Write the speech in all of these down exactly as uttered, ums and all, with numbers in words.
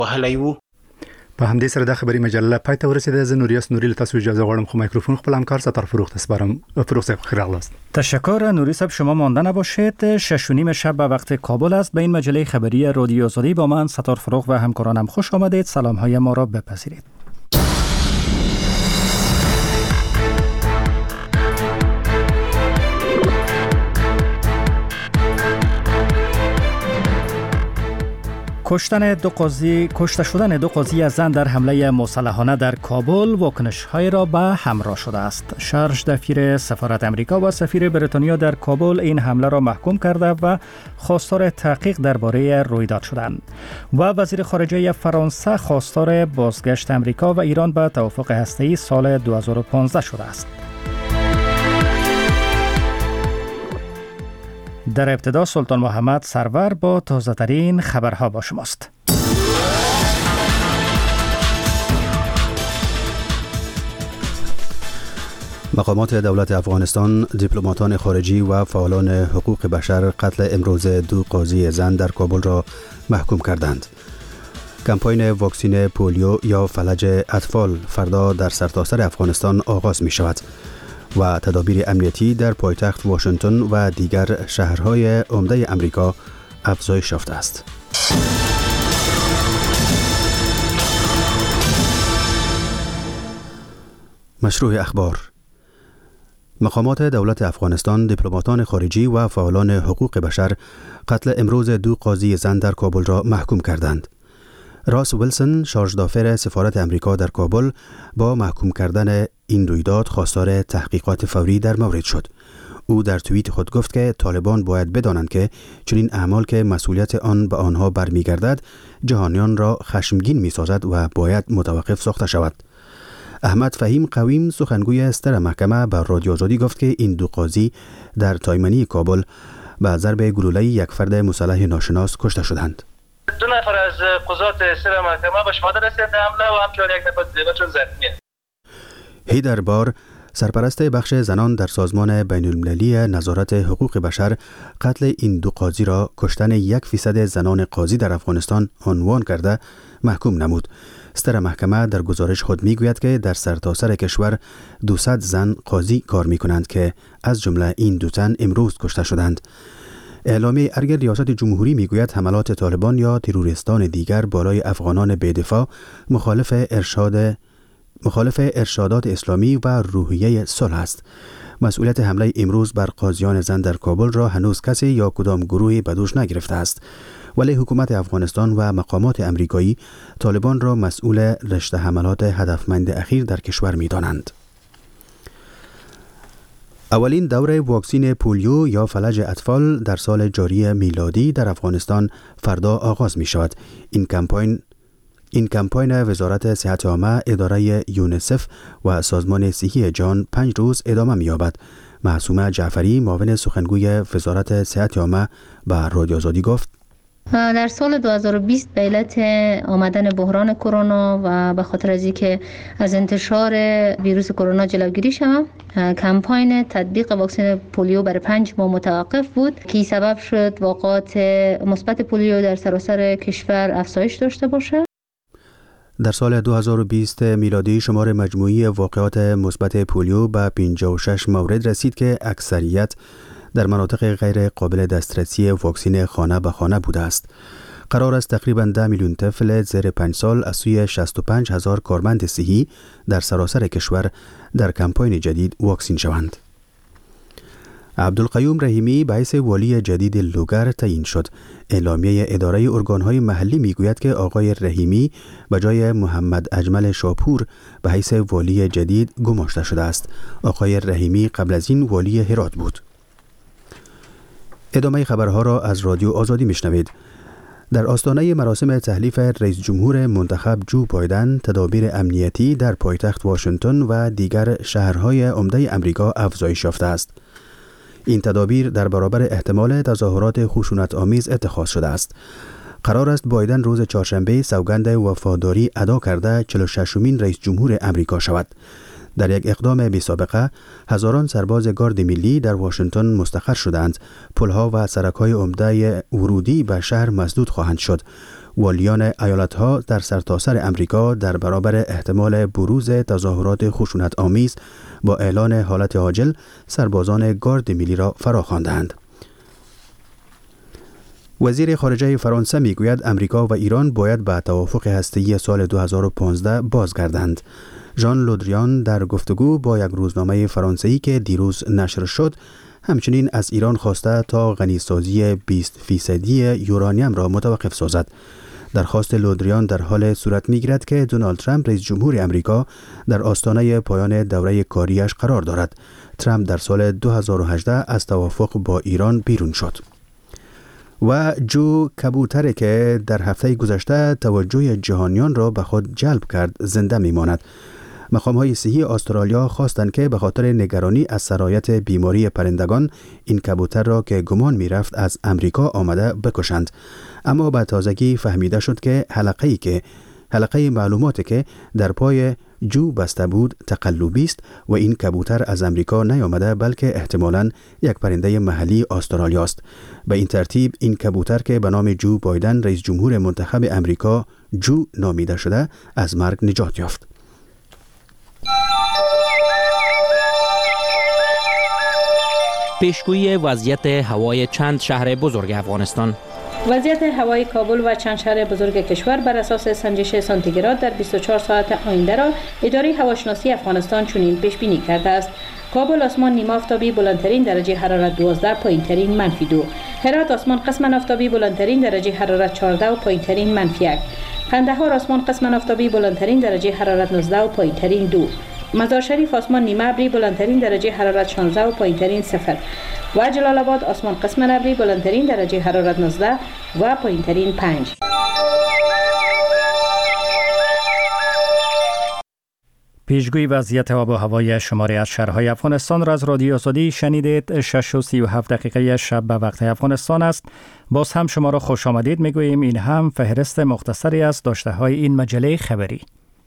وهلیو په همدې سره د خبري مجله پای ته ورسېده. زه نوریاس نوري له تاسو اجازه غواړم خو میکروفون خپل همکار ستار فروغ ته سپارم. فروغ صاحب خیر راغلاست. تشکر نوری صاحب، شما مانده نباشید. شش و نیم شب به وقت کابل است. به این مجله خبری رادیو آزادی با من ستار فروغ و همکارانم خوش آمدید. سلام های ما را بپذیرید. کشتن دو قاضی کشته شدن دو قاضی زن در حمله مسلحانه در کابل واکنش‌های را به همراه شده است. شارژ دفیر سفارت امریکا و سفیر بریتانیا در کابل این حمله را محکوم کرده و خواستار تحقیق درباره رویداد شدند. و وزیر خارجه فرانسه خواستار بازگشت امریکا و ایران به توافق هسته‌ای سال دو هزار و پانزده شده است. در ابتدا سلطان محمد سرور با تازه ترین خبرها با شماست. مقامات دولت افغانستان، دیپلماتان خارجی و فعالان حقوق بشر قتل امروز دو قاضی زن در کابل را محکوم کردند. کمپاین واکسین پولیو یا فلج اطفال فردا در سرتاسر افغانستان آغاز می شود و تدابیر امنیتی در پایتخت واشنگتن و دیگر شهرهای عمده امریکا افزایش یافته است. مشروع اخبار. مقامات دولت افغانستان، دیپلماتان خارجی و فعالان حقوق بشر قتل امروز دو قاضی زن در کابل را محکوم کردند. راس ویلسون، شارژ دافر سفارت امریکا در کابل، با محکوم کردن این رویداد خواستار تحقیقات فوری در مورد شد. او در توییت خود گفت که طالبان باید بدانند که چنین اعمال که مسئولیت آن به آنها برمیگردد جهانیان را خشمگین می‌سازد و باید متوقف ساخته شود. احمد فهیم قویم، سخنگوی ستر محکمه، بر رادیو آزادی گفت که این دو قاضی در تایمنی کابل به ضرب گلوله یک فرد مسلح ناشناس کشته شدند. دو نفر از قضات ستر محکمه به شهادت رسیدند حمله و همچنین یک نفر دیگر چون زخمی است. هیدر بار، سرپرست بخش زنان در سازمان بین المللی نظارت حقوق بشر، قتل این دو قاضی را کشتن یک فیصد زنان قاضی در افغانستان عنوان کرده محکوم نمود. ستر محکمه در گزارش خود میگوید که در سرتاسر کشور دویست زن قاضی کار میکنند که از جمله این دو تن امروز کشته شدند. اعلامیه ارگ ریاست جمهوری میگوید حملات طالبان یا تروریستان دیگر بالای افغانان بی‌دفاع مخالف ارشاد مخالف ارشادات اسلامی و روحیه صلح است. مسئولیت حمله امروز بر قاضیان زن در کابل را هنوز کسی یا کدام گروهی به دوش نگرفته است، ولی حکومت افغانستان و مقامات امریکایی طالبان را مسئول رشته حملات هدفمند اخیر در کشور می‌دانند. اولین دوره واکسین پولیو یا فلج اطفال در سال جاری میلادی در افغانستان فردا آغاز می شود. این کمپاین این کمپاین وزارت صحت عامه، اداره یونیسف و سازمان صحی جهان پنج روز ادامه می یابد. معصومه جعفری، معاون سخنگوی وزارت صحت عامه، به رادیو آزادی گفت: در سال دو هزار و بیست به علت آمدن بحران کرونا و به خاطر از اینکه از انتشار ویروس کرونا جلوگیری شود، کمپاین تطبیق واکسن پولیو برای پنج ماه متوقف بود که سبب شد واقعات مثبت پولیو در سراسر کشور افزایش داشته باشه. در سال دو هزار و بیست میلادی شمار مجموعی واقعات مثبت پولیو به پنجاه و شش مورد رسید که اکثریت در مناطق غیر قابل دسترسی واکسین خانه به خانه بوده است. قرار است تقریباً ده میلیون طفل زیر پنج سال از سوی شصت و پنج هزار کارمند صحی در سراسر کشور در کمپاین جدید واکسین شوند. عبدالقیوم رحیمی به حیث والی جدید لوگر تعیین شد. اعلامیه اداره ارگانهای محلی میگوید که آقای رحیمی به جای محمد اجمل شاپور به حیث والی جدید گماشته شده است. آقای رحیمی قبل از این والی هرات بود. ادامه خبرها را از رادیو آزادی میشنوید. در آستانه مراسم تحلیف رئیس جمهور منتخب جو بایدن، تدابیر امنیتی در پایتخت واشنگتن و دیگر شهرهای عمده امریکا افزایش یافته است. این تدابیر در برابر احتمال تظاهرات خشونت آمیز اتخاذ شده است. قرار است بایدن روز چهارشنبه سوگند وفاداری ادا کرده چهل و ششمین رئیس جمهور امریکا شود. در یک اقدام بی سابقه، هزاران سرباز گارد ملی در واشنگتن مستقر شدند. پلها و سرک‌های عمده ورودی به شهر مسدود خواهند شد. والیان ایالت‌ها در سرتاسر امریکا در برابر احتمال بروز تظاهرات خشونت آمیز با اعلان حالت عاجل سربازان گارد ملی را فراخواندند. وزیر خارجه فرانسه میگوید امریکا و ایران باید به توافق هسته‌ای سال دو هزار و پانزده بازگردند. ژان لودریان در گفتگو با یک روزنامه فرانسوی که دیروز نشر شد، همچنین از ایران خواسته تا غنیسازی بیست فیصدی یورانیم را متوقف سازد. درخواست لودریان در حال صورت می‌گیرد که دونالد ترامپ رئیس جمهور امریکا در آستانه پایان دوره کاریش قرار دارد. ترامپ در سال دو هزار و هجده از توافق با ایران بیرون شد. و جو کبوتری که در هفته گذشته توجه جهانیان را به خود جلب کرد زنده میماند. مقام‌های صحی استرالیا خواستند که به خاطر نگرانی از سرایت بیماری پرندگان این کبوتر را که گمان می‌رفت از امریکا آمده بکشند، اما به تازگی فهمیده شد که حلقه‌ای که حلقه معلوماتی که در پای جو بسته بود تقلبی است و این کبوتر از امریکا نیامده بلکه احتمالاً یک پرنده محلی استرالیا است. به این ترتیب این کبوتر که به نام جو بایدن رئیس جمهور منتخب امریکا جو نامیده شده از مرگ نجات یافت. پیشگویی وضعیت هوای چند شهر بزرگ افغانستان. وضعیت هوای کابل و چند شهر بزرگ کشور بر اساس سنجش سانتیگراد در بیست و چهار ساعت آینده را اداره هواشناسی افغانستان چنین پیش بینی کرده است: کابل آسمان نیمه آفتابی بلندترین درجه حرارت دوازده، پایینترین منفی دو. هرات آسمان قسما آفتابی بلندترین درجه حرارت چهارده و پایینترین منفی یک. قندهار آسمان قسما آفتابی بلندترین درجه حرارت نوزده و پایینترین دو. مزار شریف آسمان نیمه ابری بلندترین درجه حرارت شانزده و پایینترین صفر. و جلال آباد آسمان قسما ابری بلندترین درجه حرارت نوزده و پایینترین پنج. پیشگویی وضعیت آب و هوای شماری از شهرهای افغانستان را از رادیو آزادی شنیدید. شش و سی و هفت دقیقه شب به وقت افغانستان است. باز هم شما را خوش آمدید میگوییم. این هم فهرست مختصری از داشته های این مجله خبری.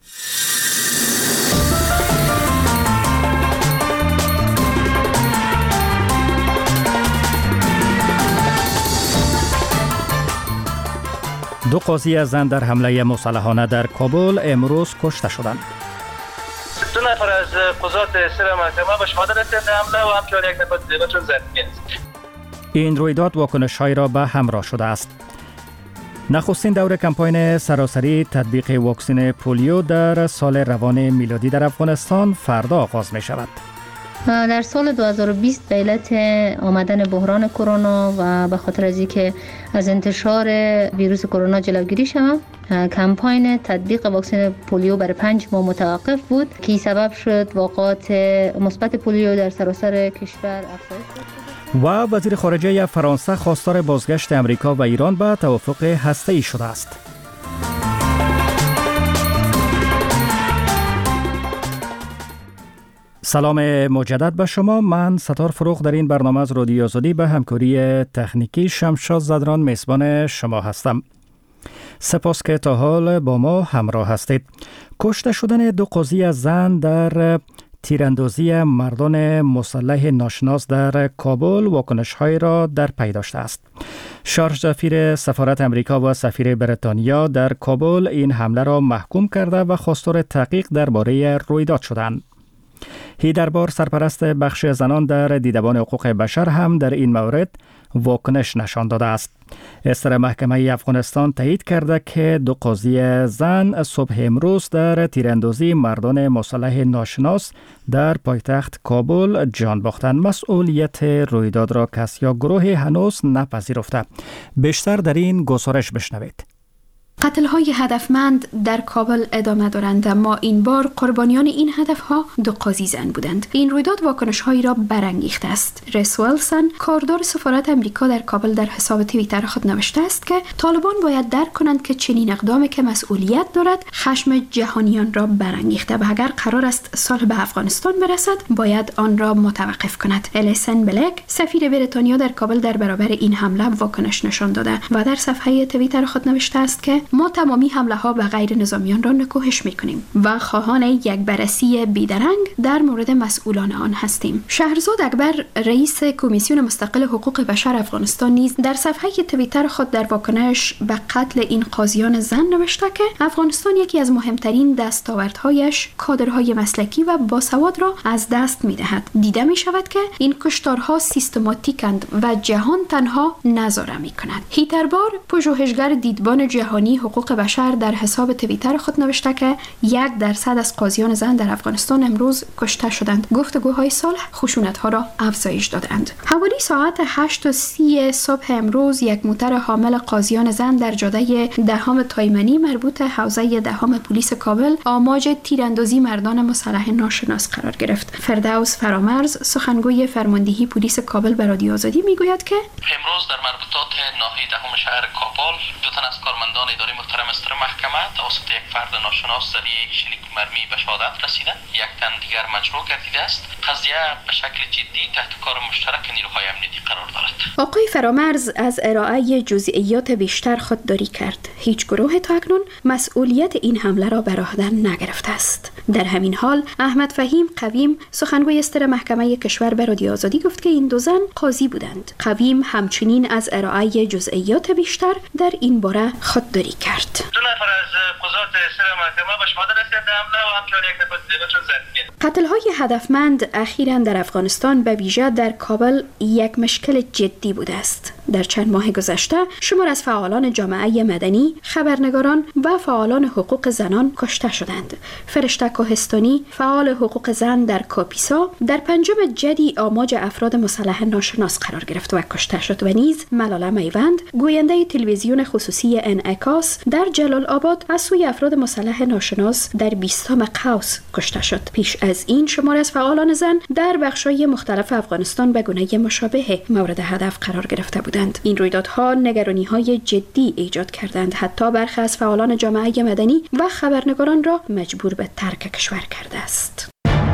دو قاضی زن در حمله مسلحانه در کابل امروز کشته شدند. دو نفر از قضات سر محکمه به شهادت رسیدند حمله و همچنین یک نفر دیگر چون زخمی است. این رویداد واکنش‌هایی را به همراه شده است. نخستین دور کمپاین سراسری تطبیق واکسن پولیو در سال روان میلادی در افغانستان فردا آغاز می شود. در سال دو هزار و بیست به علت آمدن بحران کرونا و به خاطر از اینکه از انتشار ویروس کرونا جلوگیری شود، کمپاین تطبیق واکسن پولیو برای پنج ماه متوقف بود که سبب شد واقعات مثبت پولیو در سراسر کشور افزایش یافت. و وزیر خارجه فرانسه خواستار بازگشت امریکا و ایران به توافق هسته‌ای شده است. سلام مجدد به شما. من ستار فروغ در این برنامه از رادیو آزادی به همکاری تکنیکی شمشاد زدران میزبان شما هستم. سپاس که تا حال با ما همراه هستید. کشته شدن دو قاضی زن در تیراندازی مردان مسلح ناشناس در کابل واکنش‌های را در پی داشته است. شارژ سفیر سفارت امریکا و سفیر بریتانیا در کابل این حمله را محکوم کرده و خواستار تحقیق درباره رویداد شدند. هیدربار سرپرست بخش زنان در دیدبان حقوق بشر هم در این مورد واکنش نشان داده است. استر محکمه افغانستان تایید کرده که دو قاضی زن صبح امروز در تیراندازی مردان مسلح ناشناس در پایتخت کابل جان باختند. مسئولیت رویداد را کس یا گروه هنوز نپذیرفته. بیشتر در این گزارش بشنوید. قتل‌های هدفمند در کابل ادامه دارند، اما این بار قربانیان این هدف‌ها دو قاضی زن بودند. این رویداد واکنش‌هایی را برانگیخته است. ریس ویلسون، کاردار سفارت امریکا در کابل، در حساب توییتر خود نوشته است که طالبان باید درک کنند که چنین اقدامی که مسئولیت دارد خشم جهانیان را برانگیخته و اگر قرار است صلح به افغانستان برسد باید آن را متوقف کند. الیسن بلک، سفیر بریتانیا در کابل، در برابر این حمله واکنش نشان داده و در صفحه توییتر خود نوشته است که ما تمامی حمله ها به غیر نظامیان را نکوهش میکنیم و خواهان یک بررسی بیدرنگ در مورد مسئولان آن هستیم. شهرزاد اکبر رئیس کمیسیون مستقل حقوق بشر افغانستان نیز در صفحه توییتر خود در واکنش به قتل این قاضیان زن نوشته که افغانستان یکی از مهمترین دستاوردهایش کادرهای مسلکی و باسواد را از دست می‌دهد. دیده می‌شود که این کشتارها سیستماتیکند و جهان تنها نظاره می‌کند. هیتربار، پژوهشگر دیدبان جهانی حقوق بشر، در حساب توییتر خود نوشته که یک درصد از قاضیان زن در افغانستان امروز کشته شدند. گفتگوهای صلح خشونت‌ها را افزایش دادند. حوالی ساعت هشت و سی صبح امروز یک موتر حامل قاضیان زن در جاده دهم تایمنی مربوط حوزه دهم پلیس کابل آماج تیراندازی مردان مسلح ناشناس قرار گرفت. فردوس فرامرز، سخنگوی فرماندهی پلیس کابل به رادیو آزادی میگوید که امروز در مربوطات ناحیه دهم شهر کابل دو تن از کارمندان اداره محترم استر محکمه توسط یک فرد ناشناس ذریعه شلیک مرمی به شهادت رسیدند. یک تن دیگر مجروح گردیده است. قضیه به شکل جدی تحت کار مشترک نیروهای امنیتی قرار دارد. آقای فرامرز از ارائه جزئیات بیشتر خودداری کرد. هیچ گروه تا اکنون مسئولیت این حمله را بر عهده نگرفته است. در همین حال احمد فهیم قویم، سخنگوی استر محکمه کشور، به رادیو آزادی گفت که این دو زن قاضی بودند. قویم همچنین از ارائه جزئیات بیشتر در این باره خودداری کرد. دو نفر از قضات استر محکمه به شهادت رسیدند حمله و همچنین یک نفر دیگر شد زخمی. قتل‌های هدفمند اخیراً در افغانستان به ویژه در کابل یک مشکل جدی بوده است. در چند ماه گذشته شمار از فعالان جامعه مدنی، خبرنگاران و فعالان حقوق زنان کشته شدند. فرشته کوهستانی، فعال حقوق زن در کاپیسا، در پنجم جدی آماج افراد مسلح ناشناس قرار گرفت و کشته شد و نیز ملاله میوند، گوینده تلویزیون خصوصی انعکاس، در جلال آباد از سوی افراد مسلح ناشناس در بیستم قوس کشته شد. پیش از این شمار از فعالان زن در بخش‌های مختلف افغانستان به گونه مشابه مورد هدف قرار گرفته بودند. این رویدادها نگرانی‌های جدی ایجاد کردند. حتی برخی از فعالان جامعه مدنی و خبرنگاران را مجبور به ترک کشور کرده است.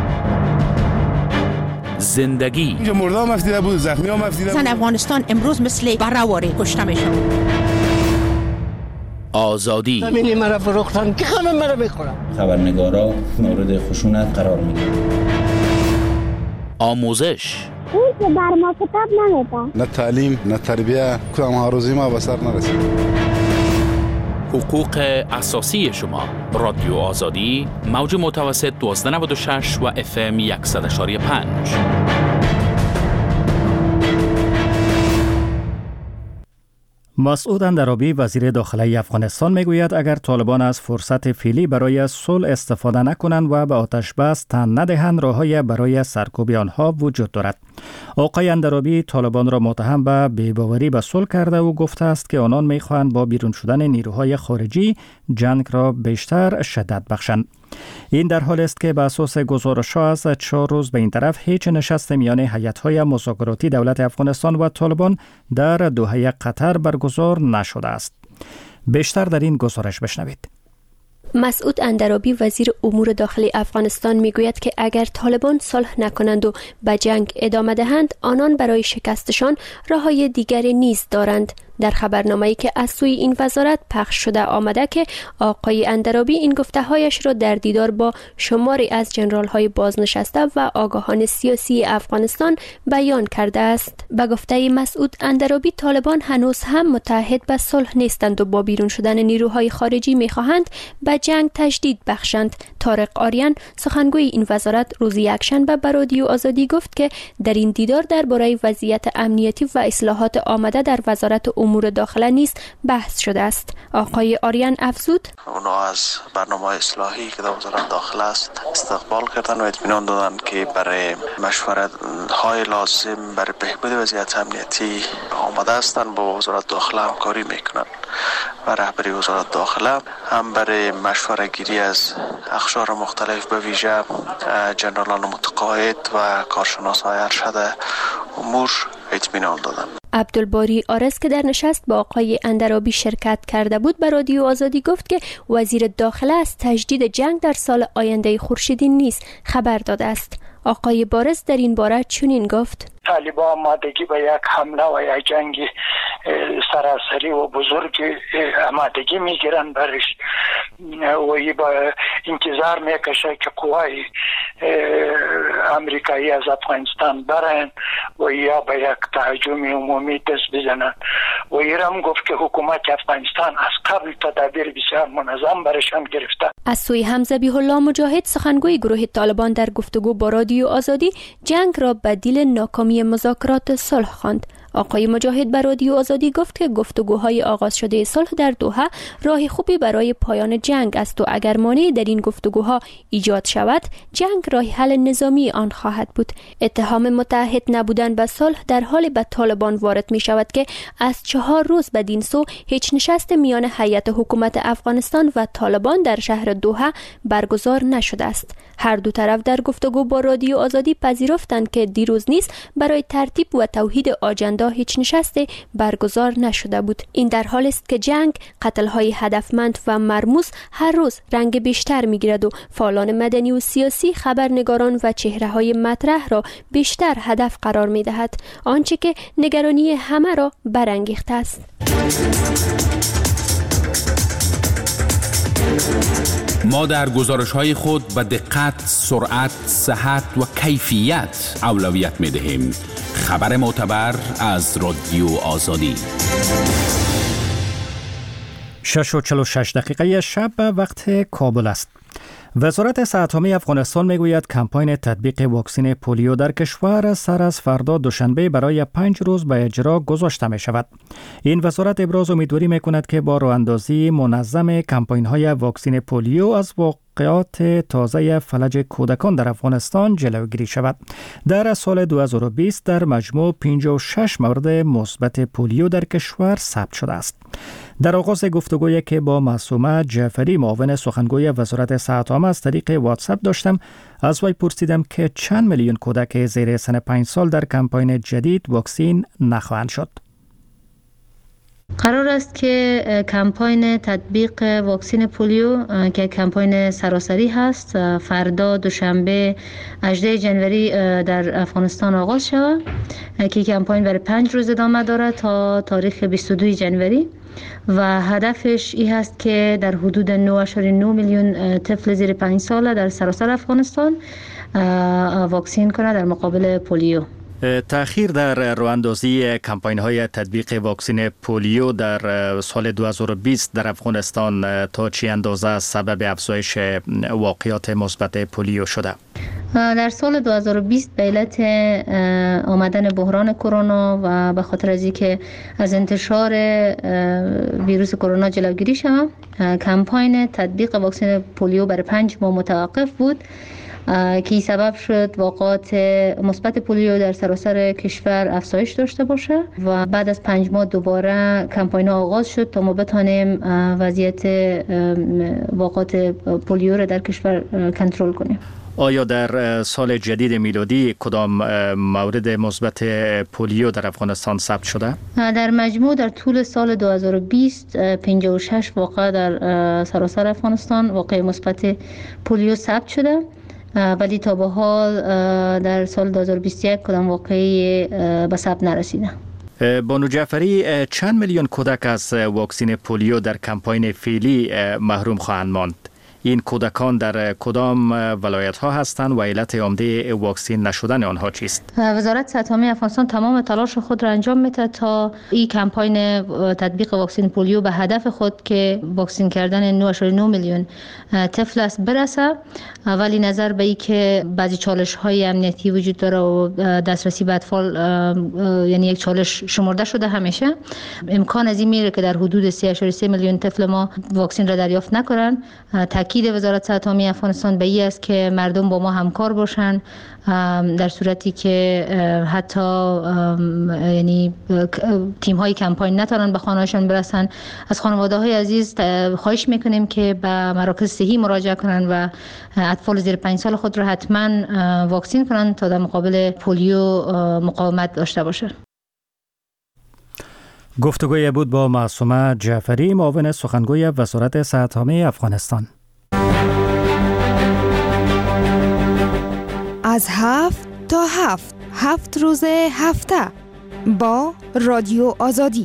زندگی اینجا مردا مفتیده بود، زخمی ها مفتیده بود. زن افغانستان امروز مثل برآوری کشته میشن. آزادی همینی مرا فروختن که خانم مرا میخورم. خبرنگارا مورد خشونت قرار میگیرن. آموزش اون که بر ما کتاب نمیده. نه تعلیم نه تربیه، کدام هاروزی ما به سر نرسید. حقوق اساسی شما. رادیو آزادی، موج متوسط دوازده نود و شش و اف ام صد و یک و پنج. مسعود اندرابی، وزیر داخلی افغانستان، میگوید اگر طالبان از فرصت فعلی برای صلح استفاده نکنند و به آتش بس تن ندهند، راه‌های برای سرکوب آنها وجود دارد. آقای اندرابی طالبان را متهم به بی‌باوری به صلح کرده و گفته است که آنان می‌خواهند با بیرون شدن نیروهای خارجی جنگ را بیشتر شدت بخشند. این در حالی است که به اساس گزارش‌ها از چهار روز به این طرف هیچ نشست میان هیئت‌های مذاکراتی دولت افغانستان و طالبان در دوحه قطر برگزار نشده است. بیشتر در این گزارش بشنوید. مسعود اندرابی، وزیر امور داخلی افغانستان، میگوید که اگر طالبان صلح نکنند و به جنگ ادامه دهند، آنان برای شکستشان راه‌های دیگری نیز دارند. در خبرنامه‌ای که از سوی این وزارت پخش شده آمده که آقای اندرابی این گفته‌هایش را در دیدار با شماری از ژنرال‌های بازنشسته و آگاهان سیاسی افغانستان بیان کرده است. به گفته مسعود اندرابی، طالبان هنوز هم متحد به صلح نیستند و با بیرون شدن نیروهای خارجی می‌خواهند به جنگ تجدید بخشند. طارق آریان، سخنگوی این وزارت، روز یکشنبه به رادیو آزادی گفت که در این دیدار درباره وضعیت امنیتی و اصلاحات آمده در وزارت امور داخله نیز بحث شده است. آقای آریان افزود: اونا از برنامه اصلاحی که در وزارت داخله است استقبال کردن و اطمینان دادن که برای مشورت های لازم برای بهبود وضعیت امنیتی آماده هستند، با وزارت داخله همکاری میکنند و رهبری وزارت داخله هم برای مشوره گیری از اقشار مختلف به ویژه جنرالان متقاعد و کارشناسان ارشد امور اطمینان دادند. عبدالباری آرس که در نشست با آقای اندرابی شرکت کرده بود، به رادیو آزادی گفت که وزیر داخله از تجدید جنگ در سال آینده خورشیدی نیز خبر داده است. آقای بارز در این باره چنین گفت: طالبان آمادگی به یک حمله و یک جنگ سراسری و بزرگ آمادگی میگیرن برش و ای با انتظار میکشه که قوای امریکایی از افغانستان برن و یا به یک تهاجم عمومی دست بزنن و ایران گفت که حکومت افغانستان از قبل تدابیر بسیار منظم برشان گرفته. از سوی حمزه بیح الله مجاهد سخنگوی گروه طالبان در گفتگو با رادیو آزادی جنگ را بدیل ناکامی مذاکرات صلح خواند. آقای مجاهد بر رادیو آزادی گفت که گفتگوهای آغاز شده صلح در دوحه راه خوبی برای پایان جنگ است و اگر مانعی در این گفتگوها ایجاد شود جنگ راه حل نظامی آن خواهد بود. اتهام متعهد نبودن به صلح در حال به طالبان وارد می شود که از چهار روز بدین سو هیچ نشست میان هیئت حکومت افغانستان و طالبان در شهر دوحه برگزار نشده است. هر دو طرف در گفتگو با رادیو آزادی پذیرفتند که دیروز نیز برای ترتیب و توحید آجنده هیچ نشستی برگزار نشده بود. این در حال است که جنگ، قتل‌های هدفمند و مرموز هر روز رنگ بیشتر می‌گیرد و فعالان مدنی و سیاسی، خبرنگاران و چهره‌های مطرح را بیشتر هدف قرار می‌دهد، آنچه که نگرانی همه را برانگیخته است. ما در گزارش‌های خود به دقت، سرعت، صحت و کیفیت اولویت می‌دهیم. خبر معتبر از رادیو آزادی. شش و چهل و شش دقیقه شب وقت کابل است. وزارت صحت عامه افغانستان میگوید کمپاین تطبیق واکسن پولیو در کشور سر از فردا دوشنبه برای پنج روز به اجرا گذاشته می شود. این وزارت ابراز امیدواری می کند که با راه اندازی منظم کمپاین های واکسن پولیو از واقعات تازه فلج کودکان در افغانستان جلوگیری شود. در سال دو هزار و بیست در مجموع پنجاه و شش مورد مثبت پولیو در کشور ثبت شده است. در آغاز گفتگویی که با معصومه جعفری معاون سخنگوی وزارت صحت عامه از طریق واتساپ داشتم، از وی پرسیدم که چند میلیون کودک زیر سن پنج سال در کمپاین جدید واکسین نخواهند شد. قرار است که کمپاین تطبیق واکسن پولیو که کمپاین سراسری هست فردا دوشنبه هجدهم جنوری در افغانستان آغاز شود که کمپاین برای پنج روز ادامه دارد تا تاریخ بیست و دوم جنوری و هدفش این هست که در حدود نه و نه میلیون طفل زیر پنج ساله در سراسر افغانستان واکسین کنه در مقابل پولیو. تأخیر در راه‌اندازی کمپاین‌های تطبیق واکسن پولیو در سال دو هزار و بیست در افغانستان تا چه اندازه سبب افزایش واقعات مثبت پولیو شده؟ در سال دو هزار و بیست به علت آمدن بحران کرونا و به خاطر از اینکه از انتشار ویروس کرونا جلوگیری شود، کمپاین تطبیق واکسن پولیو برای پنج ماه متوقف بود که سبب شد واقعات مثبت پولیو در سراسر کشور افزایش داشته باشه و بعد از پنج ماه دوباره کمپاین آغاز شد تا ما بتانیم وضعیت واقعات پولیو را در کشور کنترل کنیم. آیا در سال جدید میلادی کدام مورد مثبت پولیو در افغانستان ثبت شده؟ در مجموع در طول سال دو هزار و بیست پنجاه و شش واقعه در سراسر افغانستان واقع مثبت پولیو ثبت شده، ولی تا به حال در سال دو هزار و بیست و یک کدام واقعی به ثبت نرسیده. بانو جعفری، چند میلیون کودک از واکسن پولیو در کمپاین فعلی محروم خواهند ماند؟ این کودکان در کدام ولایت ها هستند و علت عمده واکسین نشدن آنها چیست؟ وزارت صحت عامه افغانستان تمام تلاش خود را انجام میده تا این کمپاین تطبیق واکسن پولیو به هدف خود که واکسین کردن نه و نه میلیون طفل است برسه، ولی نظر به این که بعضی چالش های امنیتی وجود داره و دسترسی به اطفال یعنی یک چالش شمرده شده، همیشه امکان از این میره که در حدود سه و سه میلیون طفل ما واکسین را دریافت نکنن. تاکید وزارت صحت عامه افغانستان به این است که مردم با ما همکار باشن در صورتی که حتی یعنی تیم های کمپاین نتونن به خانه‌هاشون برسن. از خانواده های عزیز خواهش میکنیم که به مراکز صحی مراجعه کنن و اطفال زیر پنج سال خود را حتما واکسین کنن تا در مقابل پولیو مقاومت داشته باشه. گفتگوی بود با معصومه جعفری معاون سخنگوی وزارت صحت عامه افغانستان. از هفت تا هفت هفت روز هفته با رادیو آزادی.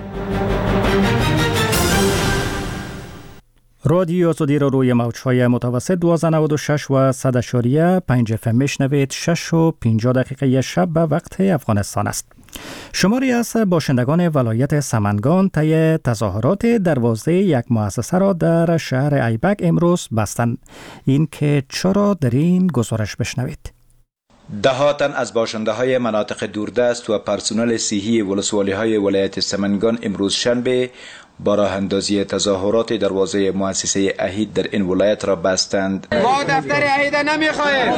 رادیو آزادی را روی موج‌های متوسط دویست و نود و شش و صد اشاریه پنج اف ام میشنوید. شش و پنجاه دقیقه شب به وقت افغانستان است. شماری از باشندگان ولایت سمنگان طی تظاهرات دروازه یک مؤسسه را در شهر ایبک امروز بستند. این که چرا در این گزارش بشنوید. ده تن از باشنده های مناطق دوردست و پرسنل صحی ولسوالی های ولایت سمنگان امروز شنبه با راه اندازی تظاهرات دروازه مؤسسه اهید در این ولایت را بستند. ما دفتر اهید نمیخواهیم.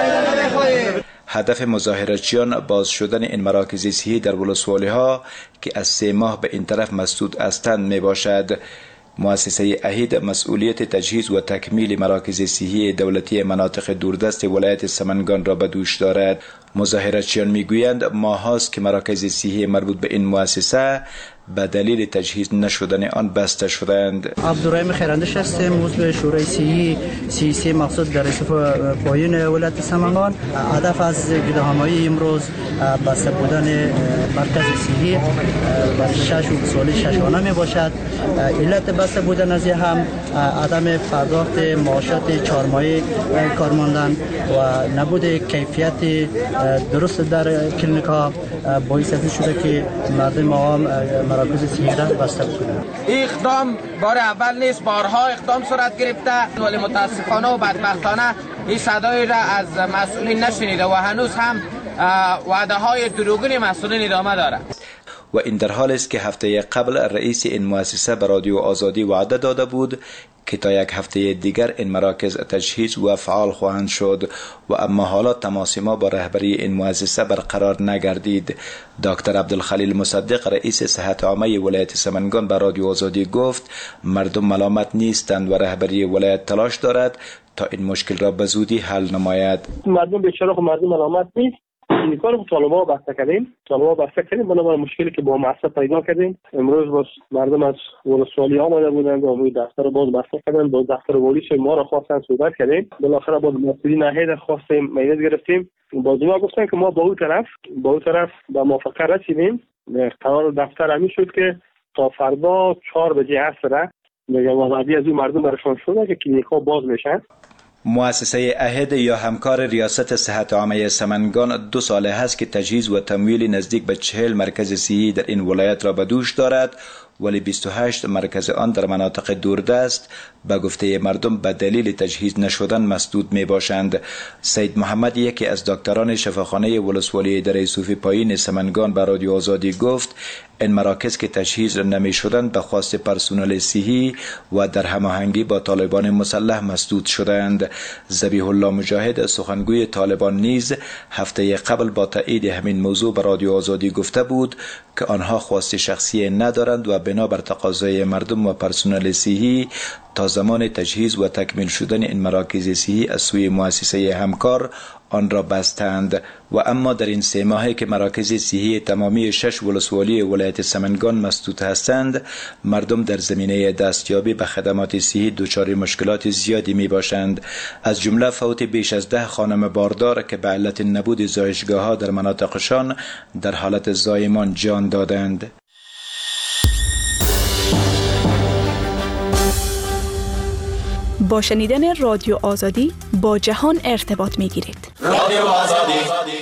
هدف مظاهراتچیان باز شدن این مراکز صحی در ولسوالی ها که از سه ماه به این طرف مسدود هستند می باشد. مؤسسه اهید مسئولیت تجهیز و تکمیل مراکز صحی دولتی مناطق دوردست ولایت سمنگان را به دوش دارد. مظاهراتچیان میگویند ماه هاست که مراکز صحی مربوط به این مؤسسه به دلیل تجهیز نشدن آن بسته شدند. عبدالرحیم خیراندش هستم، عضو شورای صحی سی سی مقصود در رسوف پایین ولایت سمنگان. هدف از گداهمایی امروز بسته بودن مرکز صحی بر شش سالی ششانه می باشد. علت بسته بودن از هم عدم پرداخت معاشات چهار ماهه کارمندان و نبود کیفیت درست در کلینیک ها باعث شده که مردم عوام مراکز صحی را بسته کنند. اقدام بار اول نیست، بارها اقدام صورت گرفته ولی متاسفانه و بدبختانه این صدای را از مسئولین نشنیده و هنوز هم وعده های دروغین مسئولین ادامه دارد. و این در حال است که هفته قبل رئیس این مؤسسه به رادیو آزادی وعده داده بود که تا یک هفته دیگر این مراکز تجهیز و فعال خواهند شد و اما حالا تماس ما با رهبری این مؤسسه برقرار نگردید. دکتر عبدالخلیل مصدق رئیس صحت عامه ولایت سمنگان به رادیو آزادی گفت مردم ملامت نیستند و رهبری ولایت تلاش دارد تا این مشکل را به زودی حل نماید. مردم بیچاره خب مردم ملامت نیست. این کار رو طالبا بسته کردیم طالبا بسته کردیم بنابراین مشکلی که با مؤسسه پیدا کردیم امروز باز مردم از ولسوالی آمده بودند و امروز دفتر باز بسته کردن. باز دفتر والیش ما را خواستن صحبت کردیم، بالاخره باز مسئولین اهید خواستیم مجلس گرفتیم. باز ما گفتن که ما با اون طرف با اون طرف به موافقه رسیدیم. قرار دفتر همین شد که تا فردا چهار بجه عصر میگم وعده از این مردم برشان شده که کلینیک‌ها باز میشن. مؤسسه اهد یا همکار ریاست صحت عامه سمنگان دو ساله هست که تجهیز و تمویل نزدیک به چهل مرکز صحی در این ولایت را به دوش دارد ولی بیست و هشت مرکز آن در مناطق دوردست به گفته مردم به دلیل تجهیز نشدن مسدود می باشند. سید محمد یکی از دکتران شفاخانه ولسوالی دره صوفی پایین سمنگان به رادیو آزادی گفت این مراکز که تجهیز نمی شدند به خواست پرسنل صحی و در هماهنگی با طالبان مسلح مسدود شدند. ذبیح الله مجاهد سخنگوی طالبان نیز هفته قبل با تایید همین موضوع به رادیو آزادی گفته بود که آنها خواست شخصی ندارند و بنا بر تقاضای مردم و پرسنل صحی تا زمان تجهیز و تکمیل شدن این مراکز صحی از سوی مؤسسه همکار آن را بستند. و اما در این سه ماهی که مراکز صحی تمامی شش ولسوالی ولایت سمنگان مسدود هستند مردم در زمینه دستیابی به خدمات صحی دچار مشکلات زیادی می باشند، از جمله فوت بیش از ده خانم باردار که به علت نبود زایشگاه ها در مناطقشان در حالت زایمان جان دادند. با شنیدن رادیو آزادی با جهان ارتباط می گیرید. رادیو آزادی.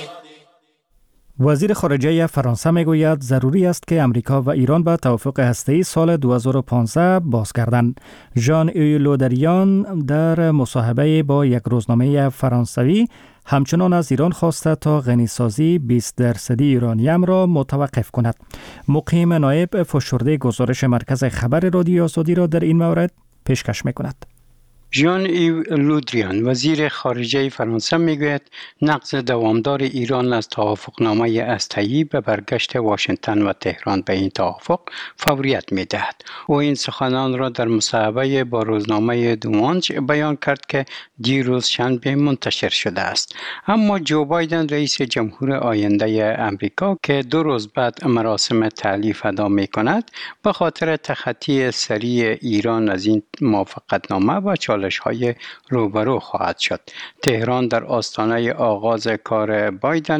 وزیر خارجه فرانسه میگوید ضروری است که امریکا و ایران به توافق هسته‌ای سال دو هزار و پانزده بازگردند. ژان ایو لودریان در مصاحبه با یک روزنامه فرانسوی همچنان از ایران خواسته تا غنیسازی بیست درصدی ایرانیم را متوقف کند. مقیم نایب فشرده گزارش مرکز خبر رادیو آزادی را در این مورد پیشکش میکند. ژان ایو لودریان وزیر خارجه فرانسه میگوید نقض دوامدار ایران از توافقنامه هسته‌ای به برگشت واشنگتن و تهران به این توافق فوریت میدهد. او این سخنان را در مصاحبه با روزنامه دومانج بیان کرد که دیروز شنبه منتشر شده است. اما جو بایدن رئیس جمهور آینده امریکا که دو روز بعد مراسم تألیف ادا میکند به خاطر تخطی سریع ایران از این موافقتنامه و های روبرو خواهد شد. تهران در آستانه آغاز کار بایدن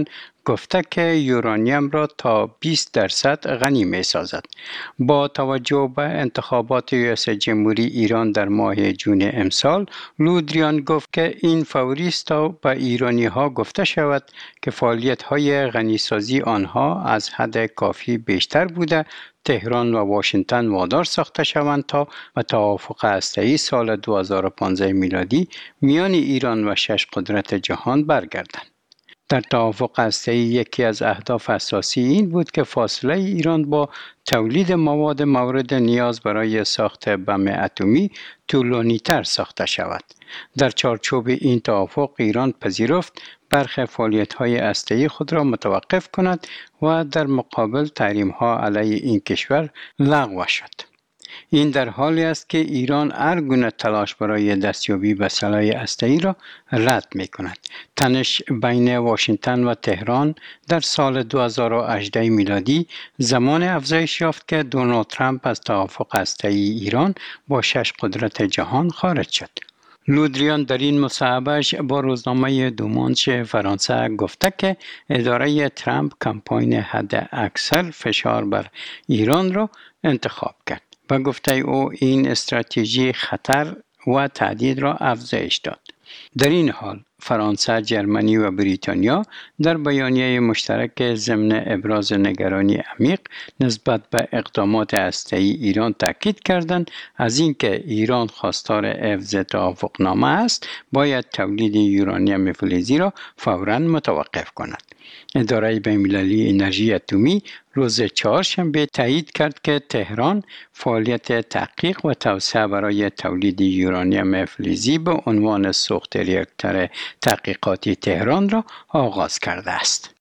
گفته که یورانیم را تا بیست درصد غنی می سازد. با توجه به انتخابات ریاست جمهوری ایران در ماه جون امسال، لودریان گفت که این فوری است تا به ایرانی ها گفته شود که فعالیت های غنیسازی آنها از حد کافی بیشتر بوده، تهران و واشنگتن وادار ساخته شوند تا به توافق هسته‌ای سال دو هزار و پانزده میلادی میان ایران و شش قدرت جهان برگردند. در توافق هسته‌ای یکی از اهداف اساسی این بود که فاصله ایران با تولید مواد مورد نیاز برای ساخت بم اتمی طولانی‌تر ساخته شود. در چارچوب این توافق ایران پذیرفت برخی فعالیت‌های هسته‌ای خود را متوقف کند و در مقابل تحریم‌ها علیه این کشور لغو شد. این در حالی است که ایران هر گونه تلاش برای دستیابی به سلاح هسته‌ای را رد می‌کند. تنش بین واشنگتن و تهران در سال دو هزار و هجده میلادی زمان افزایش یافت که دونالد ترامپ از توافق هسته‌ای ایران با شش قدرت جهان خارج شد. لودریان در این مصاحبهش با روزنامه دومانش فرانسه گفته که اداره ترامپ کمپاین حد اکثر فشار بر ایران را انتخاب کرد و گفته او این استراتژی خطر و تهدید را افزایش داد. در این حال فرانسه، جرمنی و بریتانیا در بیانیه مشترک ضمن ابراز نگرانی عمیق نسبت به اقدامات هسته‌ای ایران تاکید کردند از اینکه ایران خواستار حفظ توافقنامه است، باید تولید یورانیم فلزی را فوراً متوقف کند. اداره بین‌المللی انرژی اتمی روز چهارشنبه تایید کرد که تهران فعالیت تحقیق و توسعه برای تولید یورانیم فلزی به عنوان سوخت ریاکتور تحقیقاتی تهران را آغاز کرده است.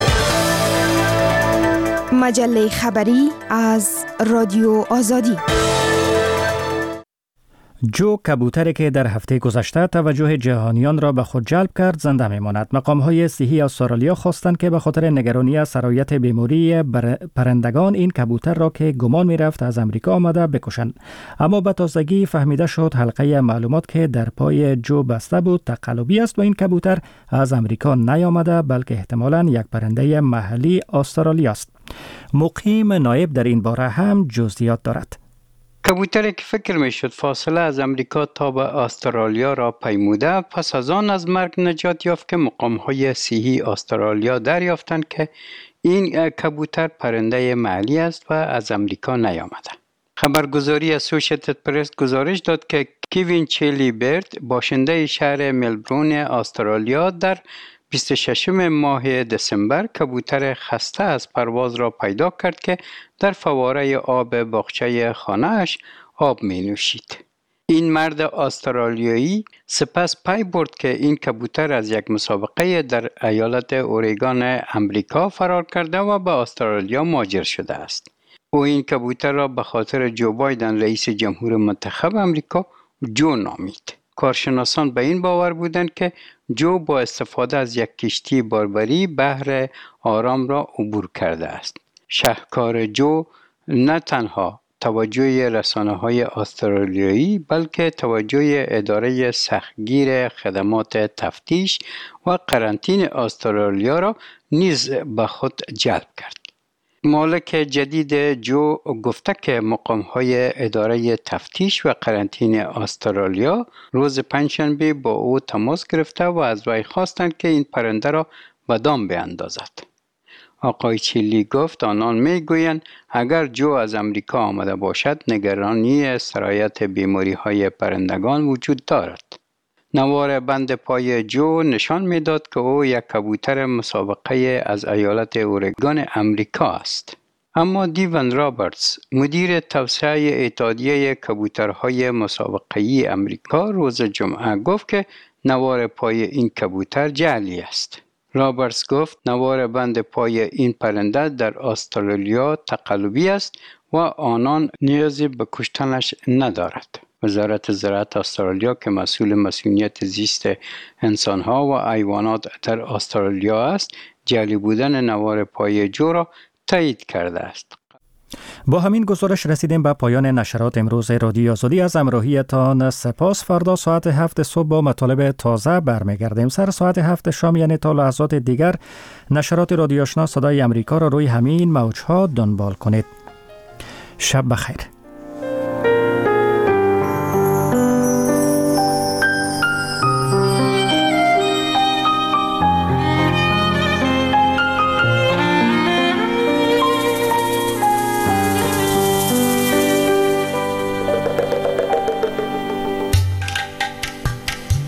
مجله خبری از رادیو آزادی. جو کبوتری که در هفته گذشته توجه جهانیان را به خود جلب کرد زنده میماند. مقام‌های صحی استرالیا خواستند که به خاطر نگرانی از سرایت بیماری پرندگان این کبوتر را که گمان می‌رفت از امریکا آمده بکشند. اما به تازگی فهمیده شد حلقه معلومات که در پای جو بسته بود تقلبی است و این کبوتر از امریکا نیامده بلکه احتمالاً یک پرنده محلی استرالیا است. مقیم نایب در این باره هم جزئیات دارد. کبوتری که فکر می شد فاصله از امریکا تا به استرالیا را پیموده پس از آن از مرگ نجات یافت که مقام‌های صحی استرالیا دریافتند که این کبوتر پرنده محلی است و از امریکا نیامده. خبرگزاری اسوشییتد پرس گزارش داد که کیوین چیلی برد باشنده شهر ملبورن استرالیا در بیست و ششم ماه دسامبر کبوتر خسته از پرواز را پیدا کرد که در فواره آب باغچه خانه‌اش آب می نوشید. این مرد استرالیایی سپس پی برد که این کبوتر از یک مسابقه در ایالت اوریگون امریکا فرار کرده و به استرالیا مهاجر شده است. او این کبوتر را به خاطر جو بایدن رئیس جمهور منتخب امریکا جو نامید. کارشناسان به این باور بودند که جو با استفاده از یک کشتی باربری بحر آرام را عبور کرده است. شهکار جو نه تنها توجه رسانه‌های استرالیایی بلکه توجه اداره سختگیر خدمات تفتیش و قرنطینه استرالیا را نیز به خود جلب کرد. مالک جدید جو گفته که مقام‌های اداره تفتیش و قرنطینه استرالیا روز پنجشنبه با او تماس گرفته و از وی خواستند که این پرنده را به دام بیاندازد. آقای چیلی گفت آنان میگویند اگر جو از امریکا آمده باشد نگرانی سرایت بیماری‌های پرندگان وجود دارد. نوار بند پای جو نشان میداد که او یک کبوتر مسابقه از ایالت اورگون امریکا است. اما دیون رابرتس مدیر توسعه اتحادیه کبوترهای مسابقه‌ای امریکا روز جمعه گفت که نوار پای این کبوتر جعلی است. رابرتس گفت نوار بند پای این پرنده در استرالیا تقلبی است و آنان نیازی به کشتنش ندارد. وزارت زراعت استرالیا که مسئول مسئولیت زیست انسانها و حیوانات در استرالیا است، جعلی بودن نوار پای جو را تایید کرده است. با همین گزارش رسیدیم به پایان نشرات امروز رادیو آزادی. از همراهیتان سپاس. فردا ساعت هفت صبح با مطالب تازه برمیگردیم. سر ساعت هفت شام یعنی تا لحظات دیگر نشرات رادیو آشنا صدای امریکا را روی همین موج‌ها دنبال کنید. شب بخیر.